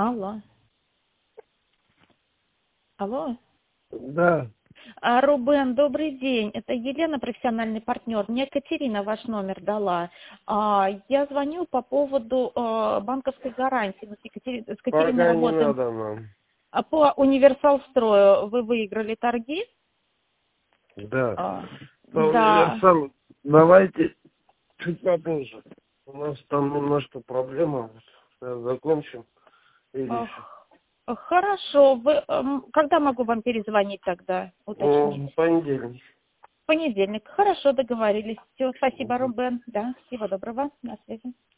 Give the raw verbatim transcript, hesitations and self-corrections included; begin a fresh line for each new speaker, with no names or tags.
Алло. Алло.
Да.
А, Рубен, добрый день. Это Елена, профессиональный партнер. Мне Катерина ваш номер дала. А, я звоню по поводу а, банковской гарантии. Мы с, Екатери... с Катериной
Пока не
работаем.
надо нам.
А по универсал-строю вы выиграли торги?
Да.
А,
По
да.
универсалу давайте чуть попозже. У нас там немножко проблема. Сейчас закончим и решим.
Ах, хорошо. Вы, эм, когда могу вам перезвонить тогда, уточнить?
Ну, понедельник.
В понедельник. Хорошо, договорились. Все, спасибо,
Мгм.
Рубен. Да, всего доброго. На связи.